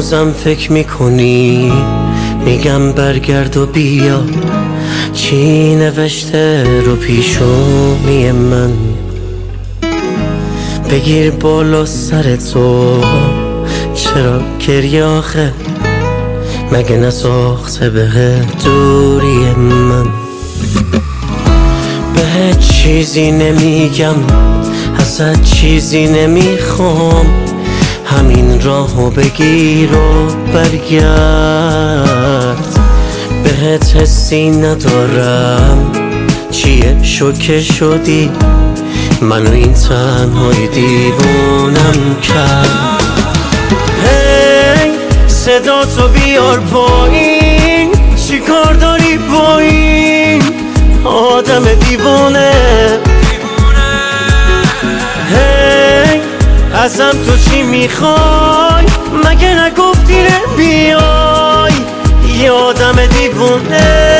هنوزم فکر میکنی؟ میگم برگرد و بیا، چی نوشته رو پیشونی من؟ بگیر بالا سر تو، چرا گریه آخه؟ مگه نساخته به دوری من؟ به چیزی نمیگم، ازت چیزی نمیخوام، همین راهو بگیر و برگرد. بهت حسی ندارم، چیه شوکه شدی؟ منو این تنهایی دیوونم کرد. هی صدا تو بیار پایین، چی کار داری با این آدم دیوونه؟ هی ازم تو چی میخوای؟ مگه نگفتی بیای یه آدم دیوونه؟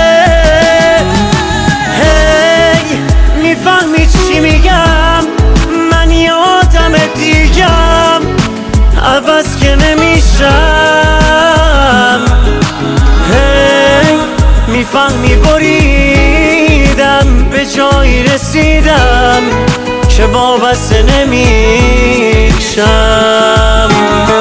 هی میفهمی چی میگم؟ من یه آدم دیگم، عوض که نمیشم. هی میفهمی بریدم، به جایی رسیدم که وابسته نمیشم.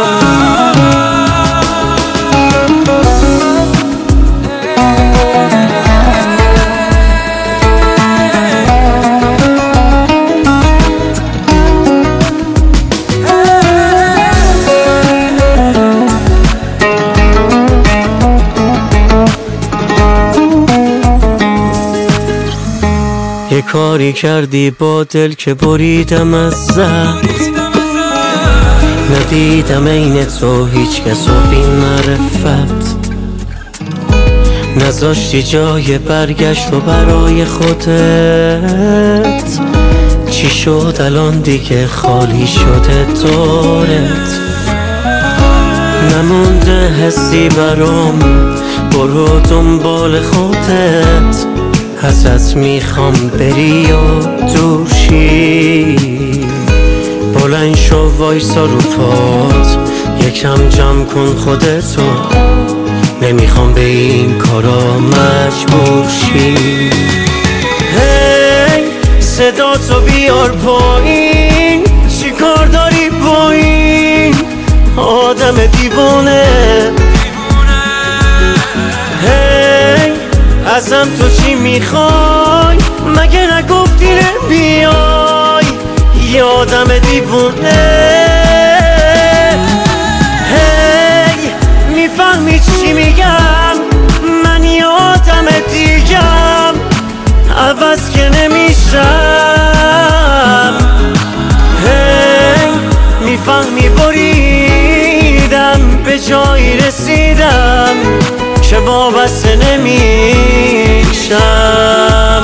یه کاری کردی با دل که بریدم ازت، ندیدم این تو هیچ کس و بی معرفت، نذاشتی جای برگشت و برای خودت. چی شد الان دیگه خالی شده دورت؟ نمونده حسی برام، برو دنبال خودت. ازت میخوام بری و دوشی، بلند شو وایسا رو پات، یکم جمع کن خودتو، نمیخوام به این کارا مجبور شی. هی صدا تو بیار پایین، چی کار داری با این آدم دیوونه؟ هی ازم تو چی میخوای؟ مگه نگفتی بیای یه آدم دیوونه؟ هی میفهمی چی میگم؟ من یه آدم دیگم، عوض که نمیشم. هی میفهمی بریدم، به جایی رسیدم که وابسته نمیشم.